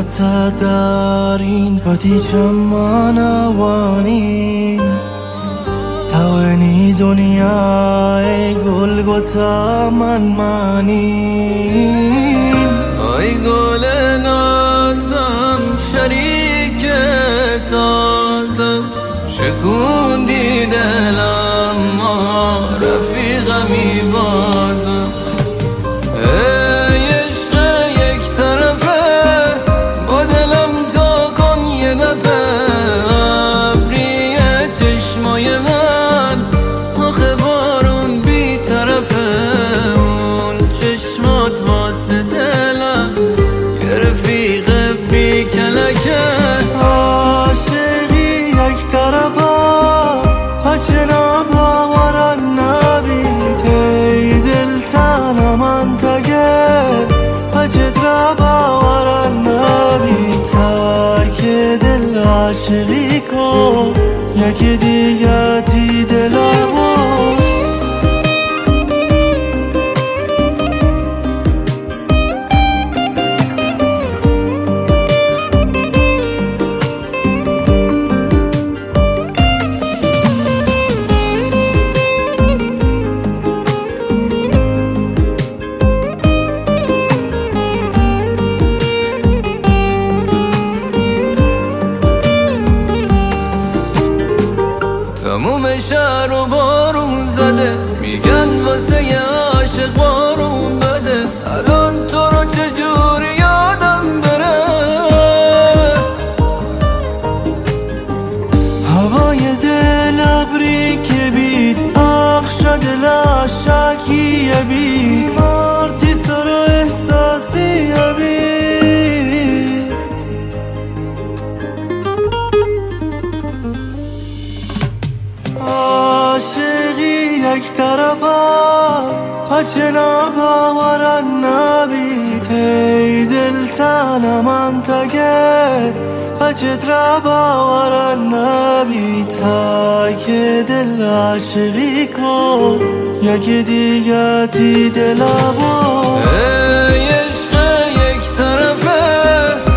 تا در این پتیچم مانوانی توانی دنیای گل گتا من مانیم ای گل نازم شریک سازم شکوندی دلم ما رفیقمی بازم ای عشق یک طرفه با دلم تا کن یه دفعه ابری چشمای من آخه بارون بی طرفه اون چشمات واسه دلم یه رفیق بی کلکه عاشقی یک طرفه پچه نباورن نبید ای دل تنم تگه پچه را باورن نبید تا که دل عاشقی کن یکی دیگه تی دلمو تموم شهر رو بارون زده میگن واسه یه عاشق بارون بده الان تو رو چجوری یادم بره هوای دل ابری که بید آخ دل عاشقی بید مارتی سر احساسی بید عاشقی یک طرفه پچه نباورن نبید ای دل تنم تگه پچه را باورن نبید تا که دل عاشقی کن یکی دیگه تی دلمو ای عشق یک طرفه